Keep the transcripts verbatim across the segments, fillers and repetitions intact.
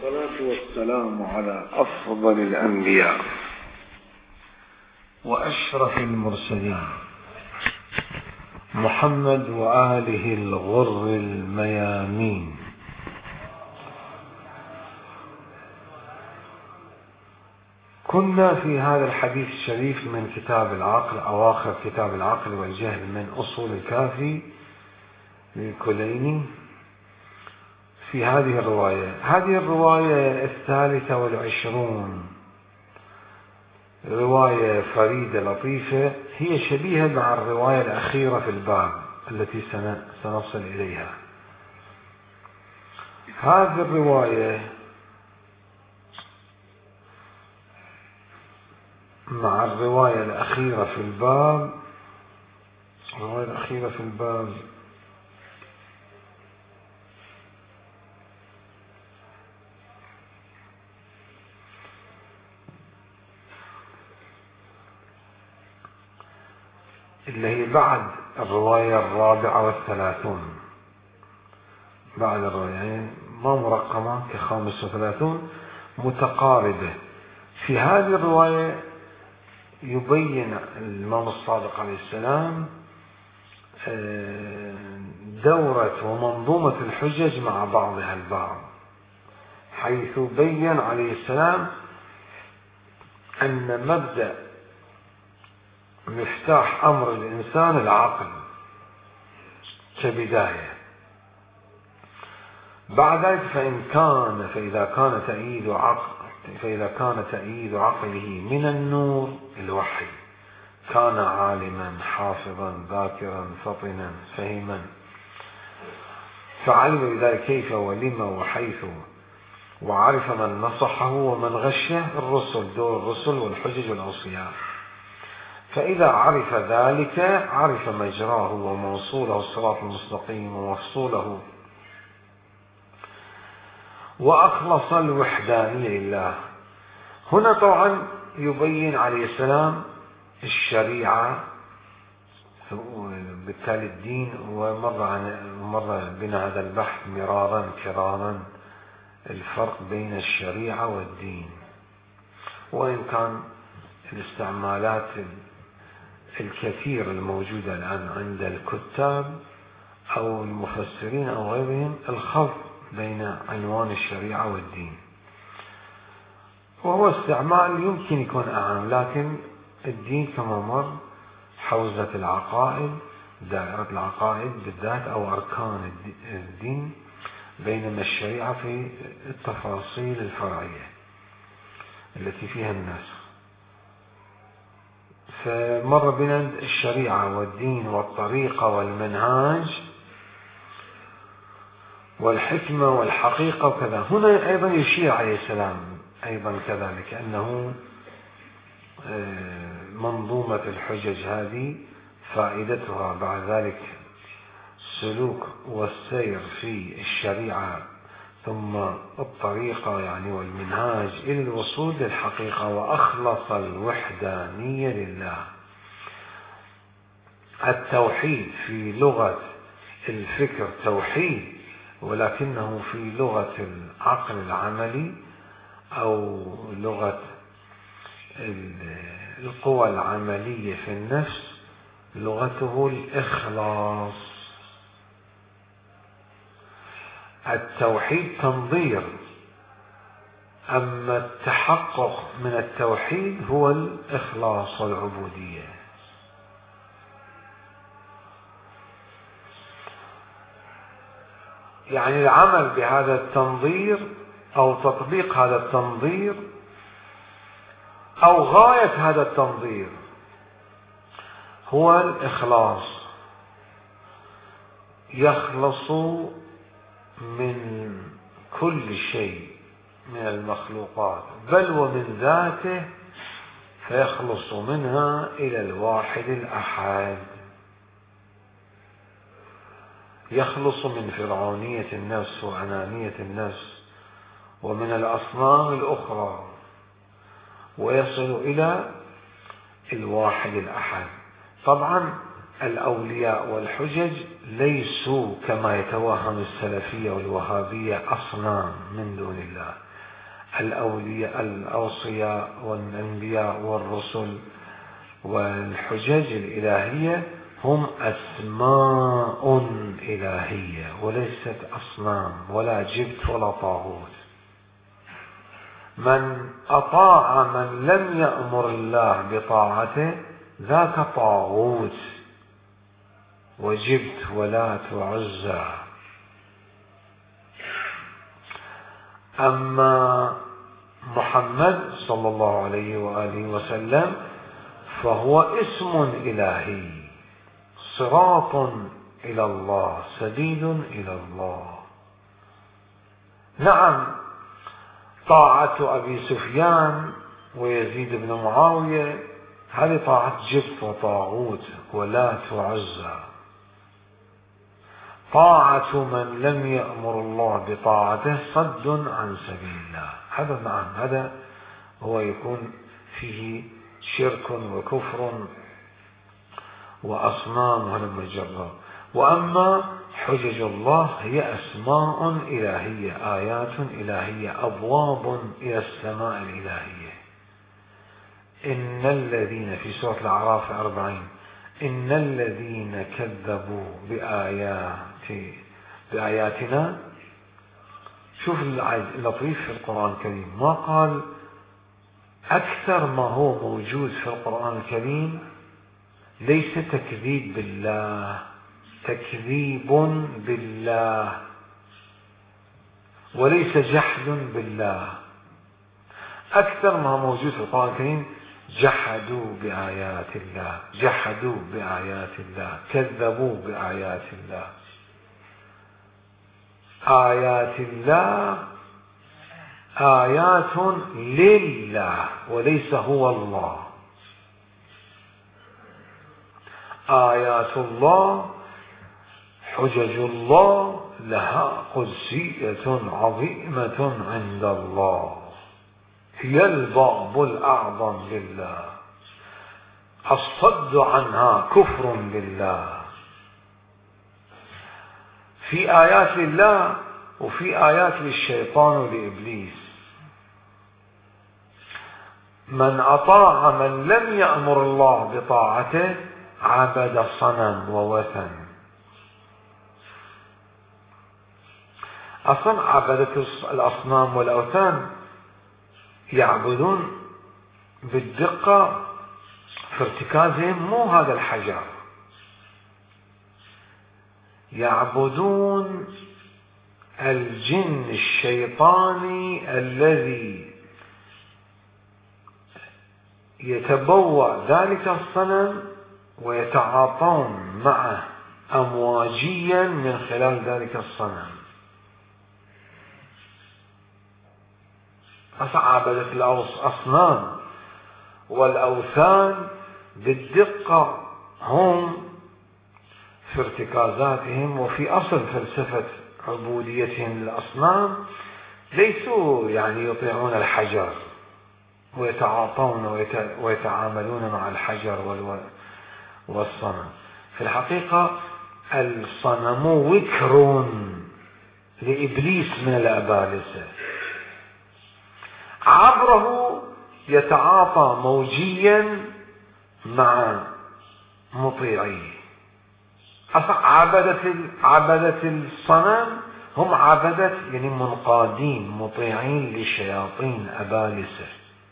والصلاة والسلام على أفضل الأنبياء وأشرف المرسلين محمد وآله الغر الميامين. كنا في هذا الحديث الشريف من كتاب العقل، أواخر كتاب العقل والجهل من أصول الكافي للكليني، في هذه الرواية. هذه الرواية الثالثة والعشرون رواية فريدة لطيفة، هي شبيهة مع الرواية الأخيرة في الباب التي سنصل إليها. هذه الرواية مع الرواية الأخيرة في الباب، الرواية الأخيرة في الباب اللي هي بعد الرواية الرابعة والثلاثون، بعد الرواية يعني ما مرقمة كخامس وثلاثون، متقاربة. في هذه الرواية يبين الإمام الصادق عليه السلام دورة ومنظومة الحجج مع بعضها البعض، حيث بين عليه السلام أن مبدأ مفتاح أمر الإنسان العقل كبداية. بعد ذلك فإن كان فإذا كان تأييد عقل فإذا كان تأييد عقله من النور الوحي، كان عالما حافظا ذاكرا فطنا فهما، فعلم بذلك كيف ولما وحيث، وعرف من نصحه ومن غشه، الرسل، دور الرسل والحجج والأوصياء. فإذا عرف ذلك عرف مجراه وموصوله الصراط المستقيم ومفصوله، وأخلص الوحدانية لله. هنا طبعا يبين عليه السلام الشريعة، بالتالي الدين، ومر عن مر بنا هذا البحث مرارا كرارا، الفرق بين الشريعة والدين. وإن كان الاستعمالات الكثير الموجودة الآن عند الكتاب أو المفسرين أو غيرهم الخلط بين عنوان الشريعة والدين، وهو استعمال يمكن يكون أعم، لكن الدين كما مر حوزة العقائد، دائرة العقائد بالذات أو أركان الدين، بينما الشريعة في التفاصيل الفرعية التي فيها النسخ. فمر بنا الشريعة والدين والطريقة والمنهاج والحكمة والحقيقة وكذا. هنا أيضا يشير عليه السلام أيضا كذلك أنه منظومة الحجج هذه فائدتها بعد ذلك السلوك والسير في الشريعة، ثم الطريقة يعني والمنهاج إلى الوصول للحقيقة، وأخلص الوحدانية لله. التوحيد في لغة الفكر توحيد، ولكنه في لغة العقل العملي أو لغة القوى العملية في النفس لغته الإخلاص. التوحيد تنظير، أما التحقق من التوحيد هو الإخلاص والعبودية. يعني العمل بهذا التنظير أو تطبيق هذا التنظير أو غاية هذا التنظير هو الإخلاص. يخلص من كل شيء من المخلوقات بل ومن ذاته، فيخلص منها إلى الواحد الأحد. يخلص من فرعونية النفس وأنانية النفس ومن الأصنام الأخرى، ويصل إلى الواحد الأحد. طبعا الأولياء والحجج ليسوا كما يتوهم السلفية والوهابية أصنام من دون الله، الأولياء الأوصياء والأنبياء والرسل والحجج الإلهية هم أسماء إلهية وليست أصنام ولا جبت ولا طاغوت. من أطاع من لم يأمر الله بطاعته ذاك طاغوت وجبت ولات وعزى. أما محمد صلى الله عليه وآله وسلم فهو اسم إلهي، صراط إلى الله، سبيل إلى الله. نعم، طاعة أبي سفيان ويزيد بن معاوية هذه طاعة جبت وطاغوت ولات وعزى. طاعة من لم يأمر الله بطاعته صد عن سبيل الله. هذا نعم، هذا هو يكون فيه شرك وكفر وأصنام ولم يجرى. وأما حجج الله هي أسماء إلهية، آيات إلهية، أبواب إلى السماء الإلهية. إن الذين في سورة الأعراف أربعين إن الذين كذبوا بآيات بآياتنا. شوف اللطيف في القرآن الكريم، ما قال أكثر ما هو موجود في القرآن الكريم ليس تكذيب بالله، تكذيب بالله، وليس جحد بالله. أكثر ما موجود في القرآن الكريم جحدوا بآيات الله، جحدوا بآيات الله، كذبوا بآيات الله. آيات الله آيات لله وليس هو الله. آيات الله حجج الله لها قدسية عظيمة عند الله، هي الباب الأعظم لله، الصد عنها كفر بالله. في آيات لله وفي آيات للشيطان ولإبليس. من أطاع من لم يأمر الله بطاعته عبد صنم ووثن. أصلا عبدة الأصنام والأوثان يعبدون بالدقة في ارتكازهم مو هذا الحجر، يعبدون الجن الشيطاني الذي يتبوأ ذلك الصنم ويتعاطون معه أمواجيا من خلال ذلك الصنم. عبدة الأصنام والأوثان بالدقة هم في ارتكازاتهم وفي أصل فلسفة عبوديتهم للأصنام ليسوا يعني يطيعون الحجر ويتعاطون ويتعاملون مع الحجر والصنم. في الحقيقة الصنم وكر لإبليس من الأبالسة، عبره يتعاطى موجيا مع مطيعيه. عبدة عبدة الصنم هم عبدة يعني منقادين مطيعين لشياطين أبالسة.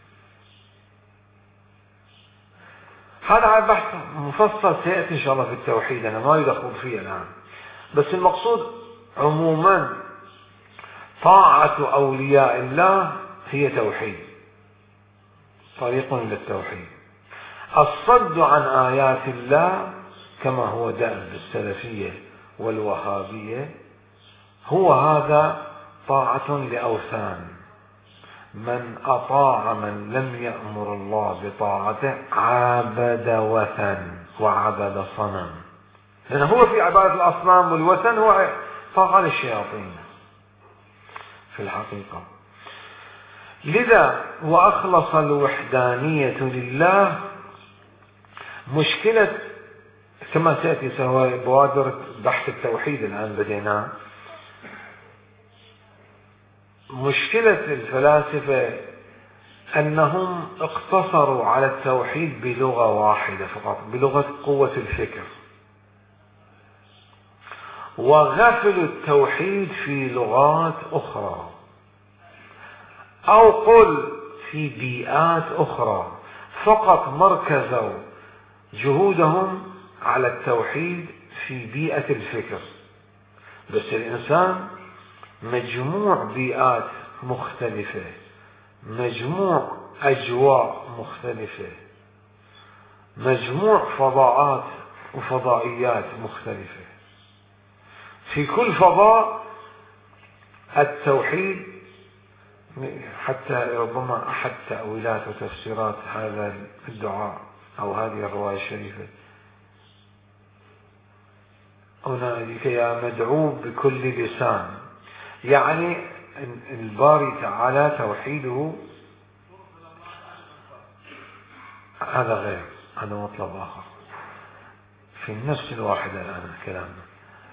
هذا بحث مفصل سيأتي إن شاء الله في التوحيد، أنا ما يدخل فيه الآن، بس المقصود عموما طاعة أولياء الله هي توحيد، طريق للتوحيد. الصد عن آيات الله كما هو دأب السلفية والوهابية هو هذا طاعة لأوثان. من أطاع من لم يأمر الله بطاعته عبد وثن وعبد صنم، لأن هو في عبادة الأصنام والوثن هو طاعة للشياطين في الحقيقة. لذا وأخلص الوحدانية لله. مشكلة كما سيأتي سواء بوادر بحث التوحيد الآن بدينا، مشكلة الفلاسفة أنهم اقتصروا على التوحيد بلغة واحدة فقط، بلغة قوة الفكر، وغفلوا التوحيد في لغات أخرى، أو قل في بيئات أخرى، فقط مركزوا جهودهم على التوحيد في بيئة الفكر. بس الإنسان مجموع بيئات مختلفة، مجموع أجواء مختلفة، مجموع فضاءات وفضائيات مختلفة. في كل فضاء التوحيد، حتى ربما أحد تأويلات وتفسيرات هذا الدعاء أو هذه الرواية الشريفة: أناديك يا مدعو بكل لسان، يعني الباري تعالى توحيده هذا غير، هذا مطلب آخر في النفس الواحدة الآن كلامنا.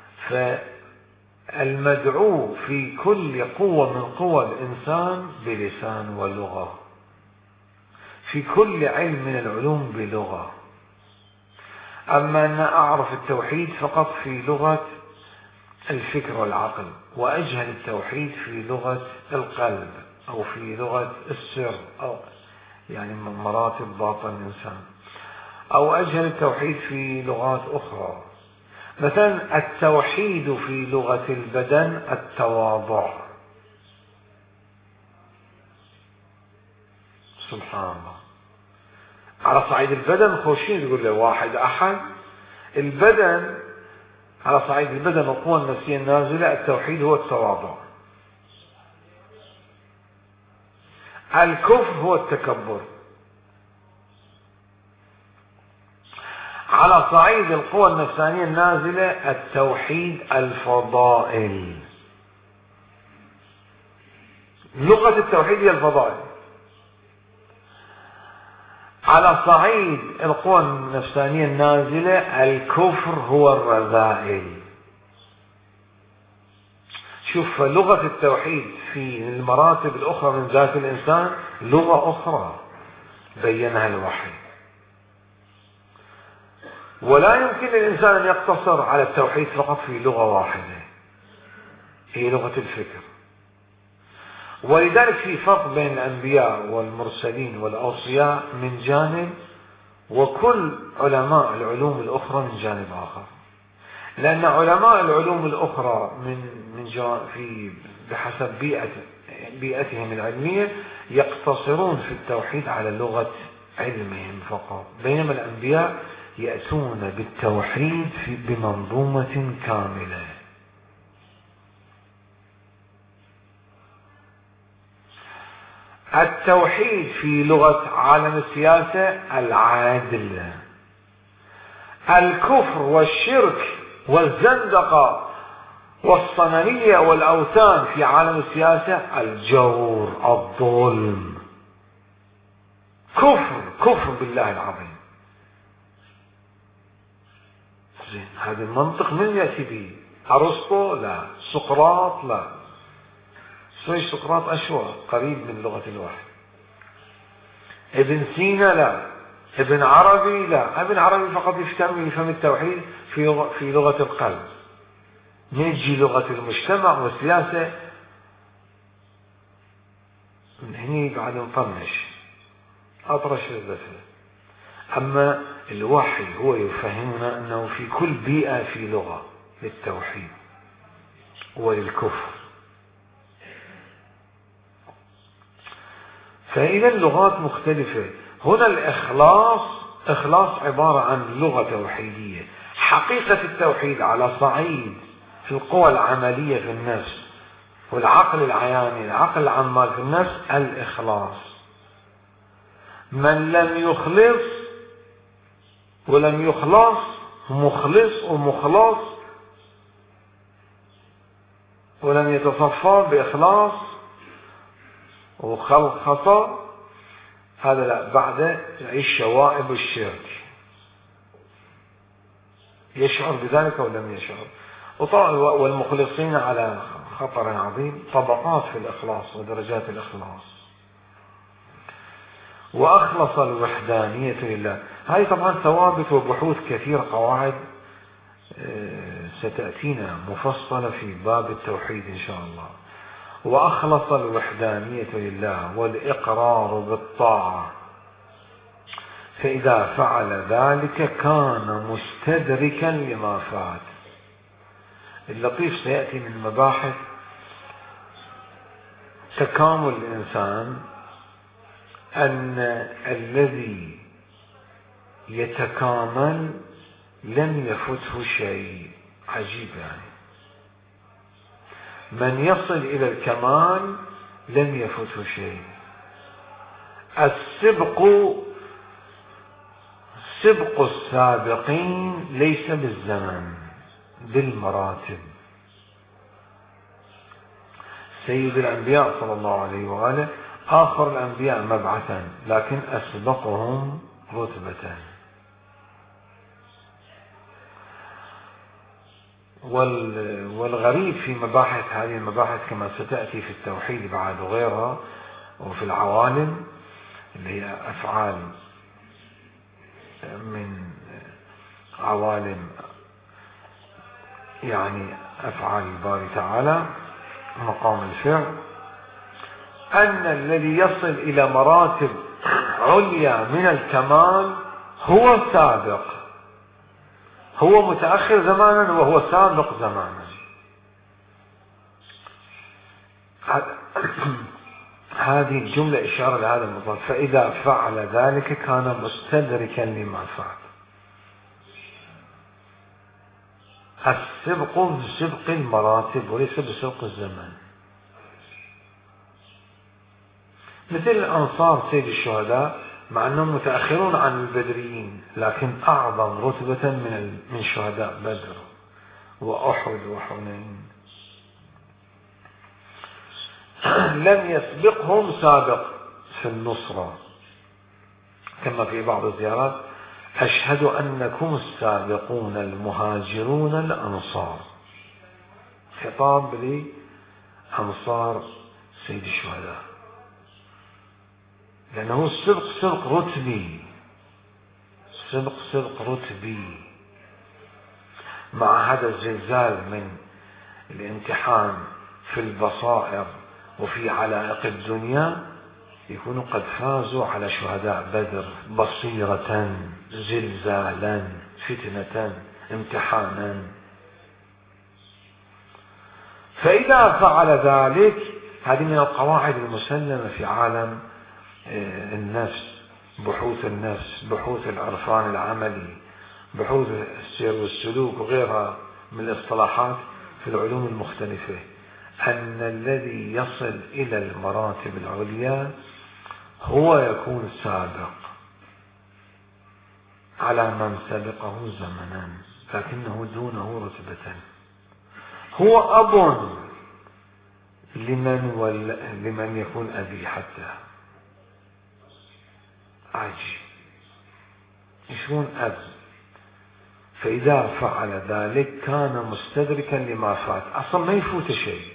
فالمدعو في كل قوة من قوى الإنسان بلسان ولغة، في كل علم من العلوم بلغة. أما أن أعرف التوحيد فقط في لغة الفكر والعقل، وأجهل التوحيد في لغة القلب أو في لغة السر، أو يعني من مراتب باطن الإنسان، أو أجهل التوحيد في لغات أخرى. مثلا التوحيد في لغة البدن التواضع، سبحان الله. على صعيد البدن خوشين تقول له واحد أحد، البدن على صعيد البدن والقوى النفسية النازلة التوحيد هو التواضع. الكفر هو التكبر. على صعيد القوى النفسانية النازلة التوحيد الفضائل. لغة التوحيد هي الفضائل. على صعيد القوى النفسانية النازلة الكفر هو الرذائل. شوف، لغة التوحيد في المراتب الأخرى من ذات الإنسان لغة أخرى بينها الوحي، ولا يمكن للإنسان أن يقتصر على التوحيد فقط في لغة واحدة، هي لغة الفكر. ولذلك في فرق بين الأنبياء والمرسلين والأوصياء من جانب، وكل علماء العلوم الأخرى من جانب آخر. لأن علماء العلوم الأخرى من من في بحسب بيئة بيئتهم العلمية يقتصرون في التوحيد على لغة علمهم فقط، بينما الأنبياء يأتون بالتوحيد بمنظومة كاملة. التوحيد في لغة عالم السياسة العدل. الكفر والشرك والزندقة والصنمية والأوثان في عالم السياسة الجور، الظلم، كفر كفر بالله العظيم. زين، هذا المنطق من يأتي به؟ أرسطو لا، سقراط لا. سوي سقراط أشوى قريب من لغة الوحي. ابن سينا لا، ابن عربي لا. ابن عربي فقط يفهم يفهم التوحيد في في لغة القلب. نجي لغة المجتمع والسياسة من هني بعد نطنش أطرش الزفة. أما الوحي هو يفهمنا أنه في كل بيئة في لغة للتوحيد وللكفر. فإذا اللغات مختلفة. هنا الإخلاص إخلاص عبارة عن لغة توحيدية. حقيقة التوحيد على صعيد في القوى العملية في النفس والعقل العياني، العقل العمال في النفس، الإخلاص. من لم يخلص ولم يخلص، مخلص ومخلص، ولم يتصفى بإخلاص وخلق خطأ، هذا لا، بعد يعيش شوائب الشرك، يشعر بذلك ولم يشعر. والمخلصين على خطر عظيم، طبقات في الإخلاص ودرجات الإخلاص. وأخلص الوحدانية لله. هذه طبعا ثوابت وبحوث كثير، قواعد ستأتينا مفصلة في باب التوحيد إن شاء الله. وأخلص الوحدانية لله والإقرار بالطاعة، فإذا فعل ذلك كان مستدركا لما فات. اللطيف سيأتي من مباحث تكامل الإنسان، أن الذي يتكامل لم يفته شيء. عجيب يعني، من يصل إلى الكمال لم يفته شيء. السبق سبق السابقين ليس بالزمن، بالمراتب. سيد الأنبياء صلى الله عليه وآله آخر الأنبياء مبعثا، لكن أسبقهم رتبة. والغريب في مباحث هذه المباحث كما ستأتي في التوحيد بعد وغيرها، وفي العوالم اللي هي أفعال من عوالم يعني أفعال الباري تعالى مقام الفعل، أن الذي يصل إلى مراتب عليا من الكمال هو سابق، هو متأخر زمانا وهو سابق زمانا. هذه الجملة إشارة لهذا الموضوع. فإذا فعل ذلك كان مستدركا لما فعل. السبق بسبق المراتب وليس بسبق الزمن. مثل الأنصار سيد الشهداء، مع أنهم متأخرون عن البدريين، لكن أعظم رتبة من من شهداء بدر وأحد وحنين. لم يسبقهم سابق في النصرة، كما في بعض الزيارات: أشهد أنكم السابقون المهاجرون الأنصار. خطاب لأنصار سيد الشهداء، لأنه السبق سبق رتبي، سبق سبق رتبي. مع هذا الزلزال من الامتحان في البصائر وفي علائق الدنيا، يكونوا قد فازوا على شهداء بدر بصيرة، زلزالا، فتنة، امتحانا. فإذا فعل ذلك، هذه من القواعد المسلمة في عالم النفس، بحوث النفس، بحوث العرفان العملي، بحوث السير والسلوك وغيرها من الاصطلاحات في العلوم المختلفة، أن الذي يصل إلى المراتب العليا هو يكون سابق على من سبقه زمنا، لكنه دونه رتبة. هو أب لمن, ول... لمن يكون أبي حتى. عجيب، يكون أب. فإذا فعل ذلك كان مستدركا لما فات، أصلا ما يفوت شيء.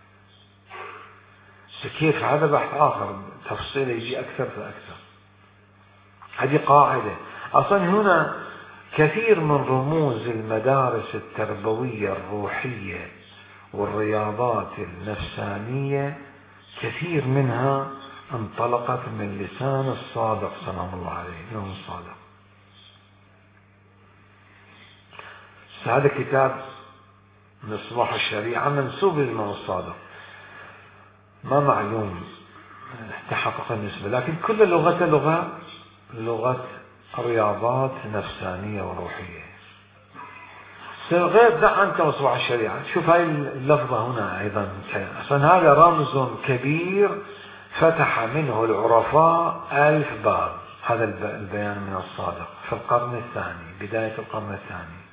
كيف؟ هذا بحث آخر، تفصيل يجي أكثر فأكثر. هذه قاعدة. أصلا هنا كثير من رموز المدارس التربوية الروحية والرياضات النفسانية، كثير منها انطلقت من لسان الصادق سلام الله عليه، الإمام الصادق. هذا كتاب مصباح الشريعة منسوب للإمام الصادق، ما معلوم تحقق النسبة، لكن كل لغة لغة لغة رياضات نفسانية وروحية. غير دع عنك مصباح الشريعة. شوف هاي اللفظة هنا أيضا، أصلا هذا رمز كبير فتح منه العرفاء ألف باب. هذا البيان من الصادق في القرن الثاني، بداية القرن الثاني.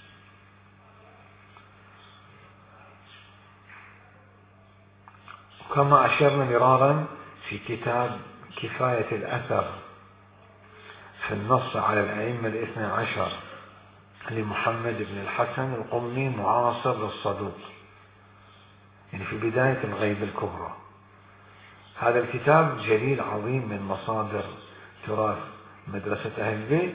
كما أشرنا مرارا في كتاب كفاية الأثر في النص على الأئمة الاثنى عشر لمحمد بن الحسن القمي معاصر للصدوق، يعني في بداية الغيبة الكبرى. هذا الكتاب جليل عظيم من مصادر تراث مدرسة أهل البيت.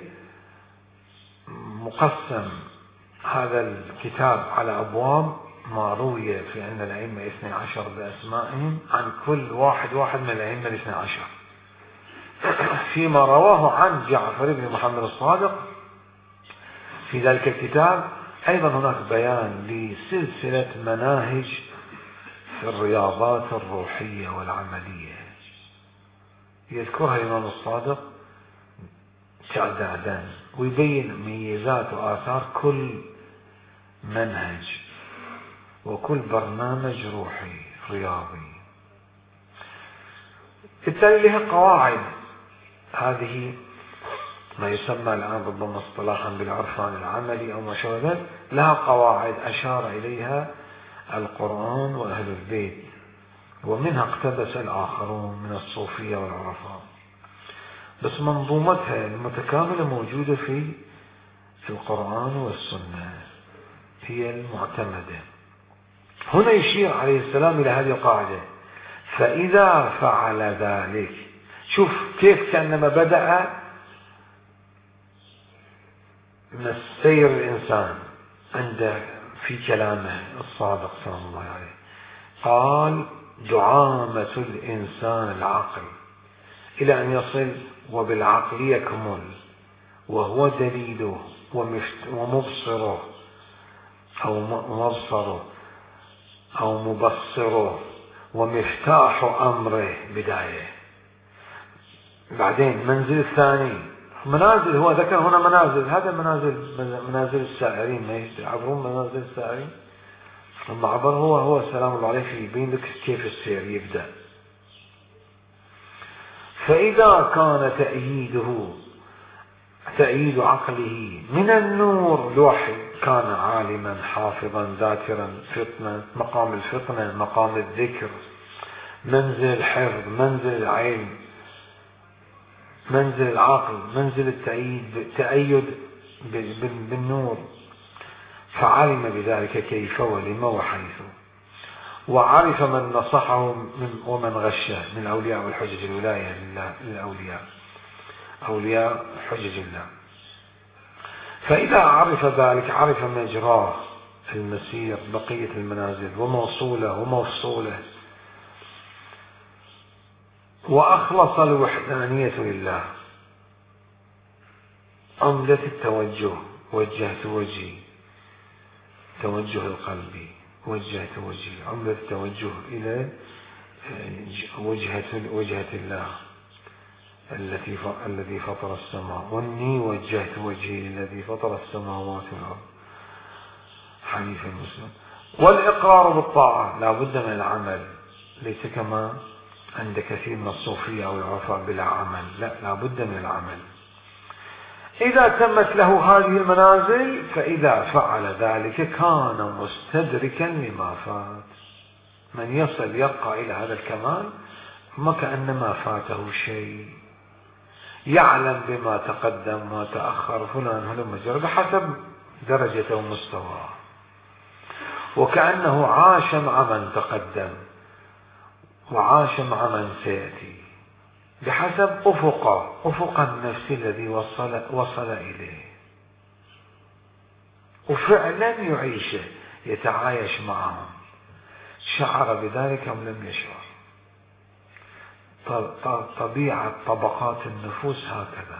مقسم هذا الكتاب على أبواب ما روي في أن الأئمة الاثني عشر بأسمائهم عن كل واحد واحد من الأئمة الاثني عشر، فيما رواه عن جعفر بن محمد الصادق في ذلك الكتاب. أيضا هناك بيان لسلسلة مناهج في الرياضات الروحية والعملية يذكرها الإمام الصادق تعدادا، ويبين ميزات وآثار كل منهج وكل برنامج روحي رياضي. بالتالي لها قواعد، هذه ما يسمى الآن ربما اصطلاحا بالعرفان العملي أو ما شابه ذلك، لها قواعد أشار إليها القرآن وأهل البيت، ومنها اقتبس الآخرون من الصوفية والعرفاء، بس منظومتها المتكاملة موجودة في القرآن والسنة، هي المعتمدة. هنا يشير عليه السلام إلى هذه القاعدة: فإذا فعل ذلك. شوف كيف كأنما بدأ من السير الإنسان عند في كلامه الصادق صلى الله عليه، قال: دعامة الإنسان العقل، إلى أن يصل وبالعقل يكمل، وهو دليله ومبصره أو مبصره أو مبصره ومفتاح أمره بداية. بعدين منزل الثاني منازل، هو ذكر هنا منازل، هذا منازل منازل السائرين، ما يعبرون منازل السائرين. لما عبر هو هو سلام الله عليه يبين لك كيف السير يبدأ. فإذا كان تأييده تأييد عقله من النور الوحي، كان عالما حافظا ذاكرا فطنا، مقام الفطنة مقام الذكر، منزل الحفظ منزل العلم، منزل العقل منزل التأييد تأيد بالنور. فعلم بذلك كيف ولما وحيث، وعرف من نصحه ومن غشه من أولياء والحجج الولاية للأولياء، أولياء حجج الله. فإذا عرف ذلك عرف مجراه المسير، بقية المنازل وموصوله ومفصوله، وأخلص الوحدانية لله. عمدة التوجه، وجهت وجهي، توجه القلب، وجهت وجهي، عمدة التوجه إلى وجهة وجهة الله التي الذي فطر السماء، واني وجهت وجهي الذي فطر السماوات والارض حنيفا مسلما. والاقرار بالطاعه، لا بد من العمل، ليس كما عند كثير من الصوفيه او العرفاء بلا عمل، لا لا بد من العمل. اذا تمت له هذه المنازل، فاذا فعل ذلك كان مستدركا لما فات. من يصل يرقى الى هذا الكمال ما كأنما فاته شيء، يعلم بما تقدم وما تأخر، فلان هلم جرى بحسب درجته ومستواه، وكأنه عاش مع من تقدم وعاش مع من سيأتي بحسب أفقه أفق النفس الذي وصل, وصل إليه، وفعلا يعيشه يتعايش معهم. شعر بذلك أم لم يشعر؟ طبيعة طبقات النفوس هكذا.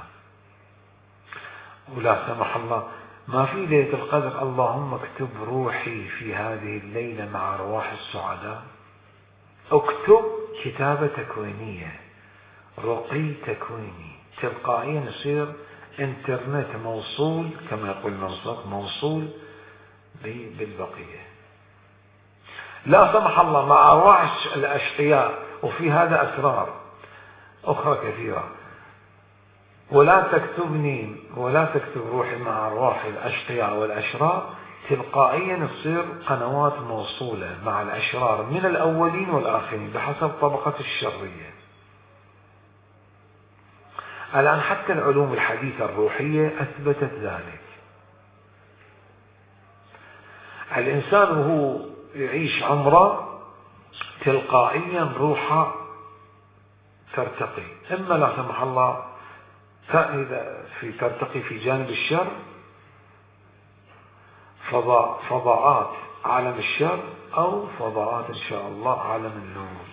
ولا سمح الله ما في ليلة القدر اللهم اكتب روحي في هذه الليلة مع أرواح السعداء، اكتب كتابة تكوينية، رقي تكويني، تلقائيا يصير انترنت موصول كما يقول المنصف، موصول بالبقية. لا سمح الله مع أرواح الأشقياء، وفي هذا أسرار أخرى كثيرة. ولا تكتبني ولا تكتب روحي مع أرواح الأشقياء والأشرار، تلقائيا تصير قنوات موصولة مع الأشرار من الأولين والآخرين بحسب طبقة الشرية. الآن حتى العلوم الحديثة الروحية أثبتت ذلك. الإنسان وهو يعيش عمره تلقائيا روحه ترتقي، إما لا سمح الله إذا في ترتقي في جانب الشر، فضاء فضاءات عالم الشر، أو فضاءات إن شاء الله عالم النور.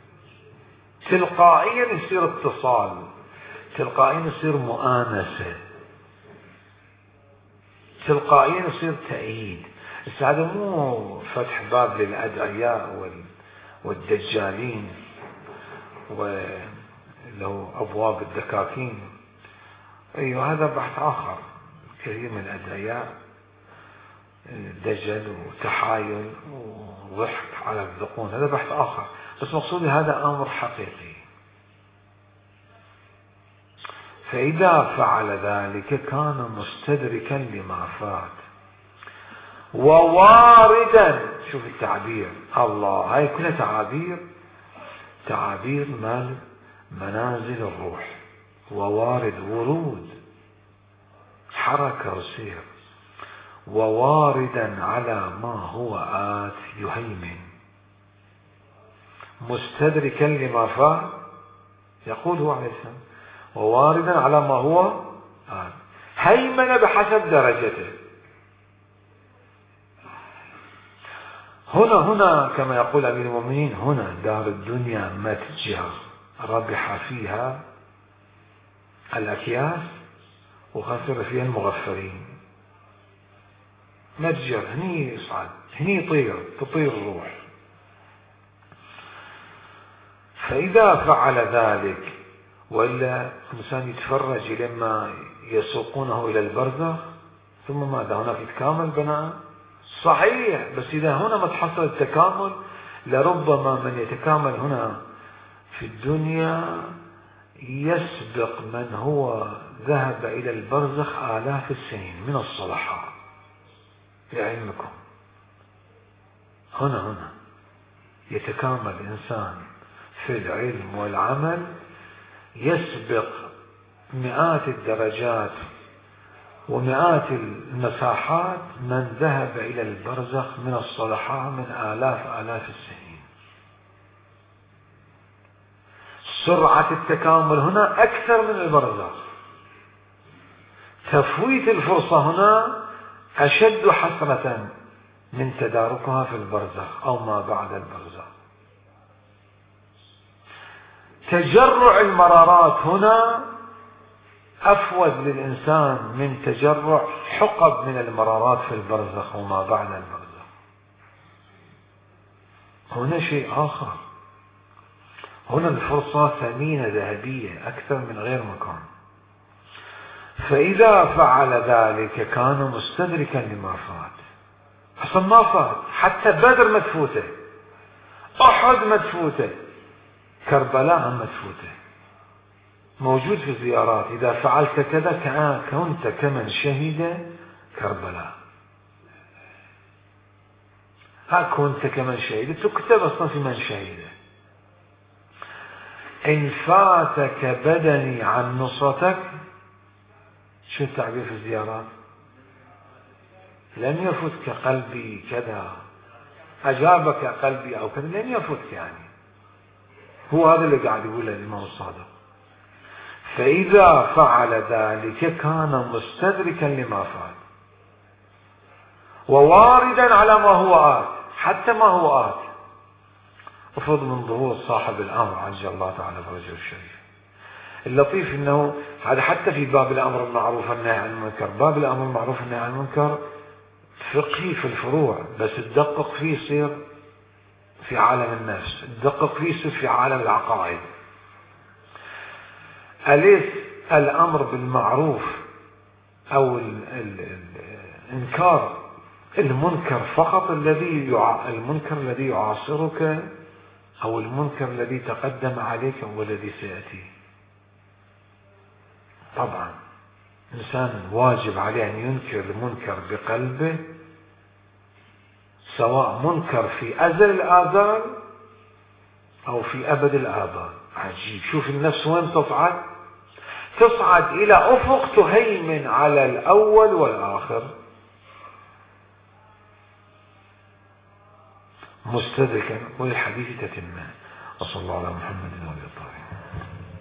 تلقائيا يصير اتصال، تلقائيا يصير مؤانسة، تلقائيا يصير تأييد. هذا مو فتح باب للأدعياء والدجالين ولو أبواب الدكاكين. أيوة هذا بحث آخر. كثير من الأدعياء دجل وتحايل وضحك على الذقون، هذا بحث آخر، بس مقصودي هذا أمر حقيقي. فإذا فعل ذلك كان مستدركا لما فات وواردا. شوف التعبير، الله هاي كلها تعابير تعابير مال منازل الروح. ووارد ورود، حركة وسير. وواردا على ما هو آت يهيمن، مستدركا لما فات. يقول هو عليه السلام وواردا على ما هو آت، هيمن بحسب درجته. هنا هنا كما يقول أمير المؤمنين، هنا دار الدنيا متجر ربح فيها الأكياس وخسر فيها المغفرين. متجر، هني يصعد، هني يطير، تطير الروح. فإذا فعل ذلك، وإلا الإنسان يتفرج لما يسوقونه إلى البرزخ، ثم ماذا؟ هناك يتكامل بناء صحيح، بس إذا هنا ما تحصل التكامل، لربما من يتكامل هنا في الدنيا يسبق من هو ذهب إلى البرزخ آلاف السنين من الصلحاء. لعلمكم هنا هنا يتكامل الإنسان في العلم والعمل، يسبق مئات الدرجات ومئات المساحات من ذهب إلى البرزخ من الصلحاء من آلاف آلاف السنين. سرعة التكامل هنا أكثر من البرزخ. تفويت الفرصة هنا أشد حسرة من تداركها في البرزخ أو ما بعد البرزخ. تجرع المرارات هنا أفوز للإنسان من تجرع حقب من المرارات في البرزخ وما بعد البرزخ. هنا شيء آخر، هنا الفرصة ثمينة ذهبية أكثر من غير مكان. فإذا فعل ذلك كان مستدركا لما فات. حصل ما فات، حتى بدر مدفوته، أحد مدفوته، كربلاء مدفوته، موجود في الزيارات. إذا فعلت كذا كنت كمن شهد كربلاء، ها كنت كمن شهد، تكتب أصلا في من شهد. إن فاتك بدني عن نصرتك، شو التعبير في الزيارات؟ لن يفتك قلبي كذا، أجابك قلبي أو كذا، لن يفتك. يعني هو هذا اللي قاعد يقوله الإمام الصادق. فإذا فعل ذلك كان مستدركا لما فات وواردا على ما هو آت، حتى ما هو آت. افرض من ظهور صاحب الأمر عجل الله تعالى فرجه الشريف. اللطيف انه هذا حتى في باب الامر المعروف والنهي عن المنكر، باب الامر المعروف والنهي عن المنكر فقهي في الفروع، بس تدقق فيه يصير في عالم النفس، تدقق فيه يصير في عالم العقائد. أليس الامر بالمعروف او ال ال ال الانكار المنكر فقط الذي يع... المنكر الذي يعاصرك او المنكر الذي تقدم عليك او الذي سيأتي؟ طبعا إنسان واجب عليه أن ينكر المنكر بقلبه، سواء منكر في أزل الآذان أو في أبد الآباد. عجيب، شوف النفس وين تصعد، تصعد إلى أفق تهيمن على الأول والآخر. مستدركا وللحديث تتمة. وصلى الله على محمد وآله الطاهرين.